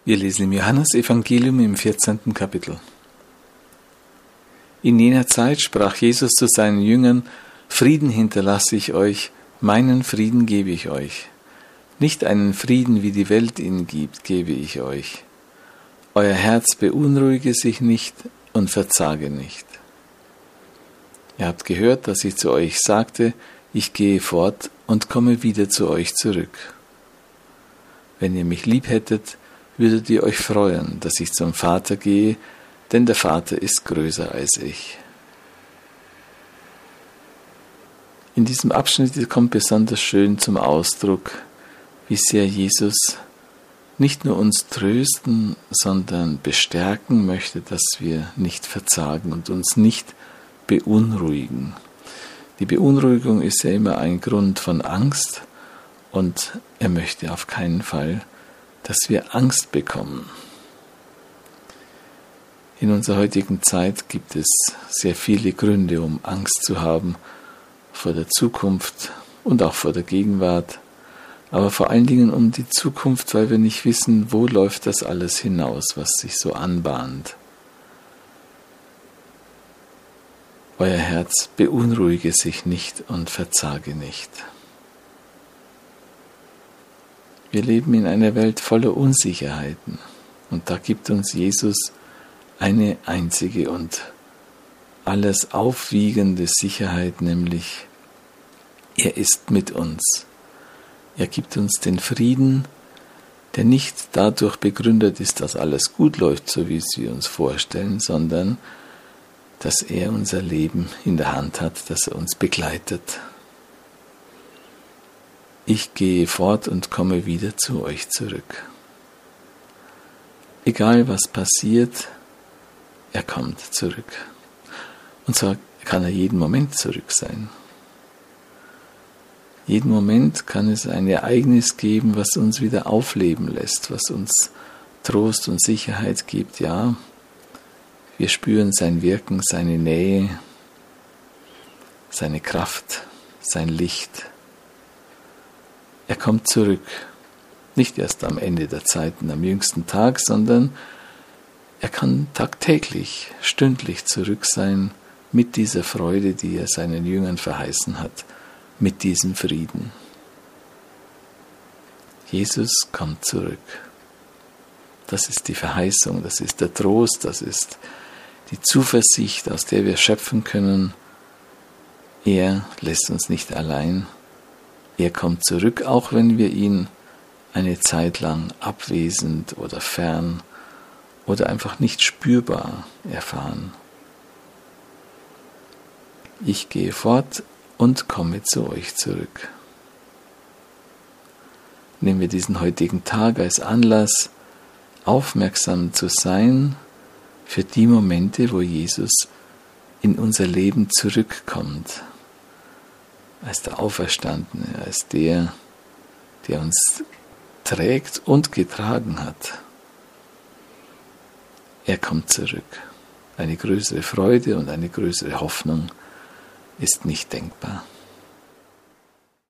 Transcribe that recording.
Wir lesen im Johannesevangelium im 14. Kapitel. In jener Zeit sprach Jesus zu seinen Jüngern: Frieden hinterlasse ich euch, meinen Frieden gebe ich euch. Nicht einen Frieden, wie die Welt ihn gibt, gebe ich euch. Euer Herz beunruhige sich nicht und verzage nicht. Ihr habt gehört, dass ich zu euch sagte: Ich gehe fort und komme wieder zu euch zurück. Wenn ihr mich lieb hättet, würdet ihr euch freuen, dass ich zum Vater gehe, denn der Vater ist größer als ich. In diesem Abschnitt kommt besonders schön zum Ausdruck, wie sehr Jesus nicht nur uns trösten, sondern bestärken möchte, dass wir nicht verzagen und uns nicht beunruhigen. Die Beunruhigung ist ja immer ein Grund von Angst und er möchte auf keinen Fall, dass wir Angst bekommen. In unserer heutigen Zeit gibt es sehr viele Gründe, um Angst zu haben vor der Zukunft und auch vor der Gegenwart, aber vor allen Dingen um die Zukunft, weil wir nicht wissen, wo läuft das alles hinaus, was sich so anbahnt. Euer Herz beunruhige sich nicht und verzage nicht. Wir leben in einer Welt voller Unsicherheiten und da gibt uns Jesus eine einzige und alles aufwiegende Sicherheit, nämlich er ist mit uns. Er gibt uns den Frieden, der nicht dadurch begründet ist, dass alles gut läuft, so wie es wir uns vorstellen, sondern dass er unser Leben in der Hand hat, dass er uns begleitet. Ich gehe fort und komme wieder zu euch zurück. Egal was passiert, er kommt zurück. Und zwar kann er jeden Moment zurück sein. Jeden Moment kann es ein Ereignis geben, was uns wieder aufleben lässt, was uns Trost und Sicherheit gibt. Ja, wir spüren sein Wirken, seine Nähe, seine Kraft, sein Licht. Er kommt zurück, nicht erst am Ende der Zeiten, am jüngsten Tag, sondern er kann tagtäglich, stündlich zurück sein mit dieser Freude, die er seinen Jüngern verheißen hat, mit diesem Frieden. Jesus kommt zurück. Das ist die Verheißung, das ist der Trost, das ist die Zuversicht, aus der wir schöpfen können. Er lässt uns nicht allein. Er kommt zurück, auch wenn wir ihn eine Zeit lang abwesend oder fern oder einfach nicht spürbar erfahren. Ich gehe fort und komme zu euch zurück. Nehmen wir diesen heutigen Tag als Anlass, aufmerksam zu sein für die Momente, wo Jesus in unser Leben zurückkommt. Als der Auferstandene, als der uns trägt und getragen hat. Er kommt zurück. Eine größere Freude und eine größere Hoffnung ist nicht denkbar.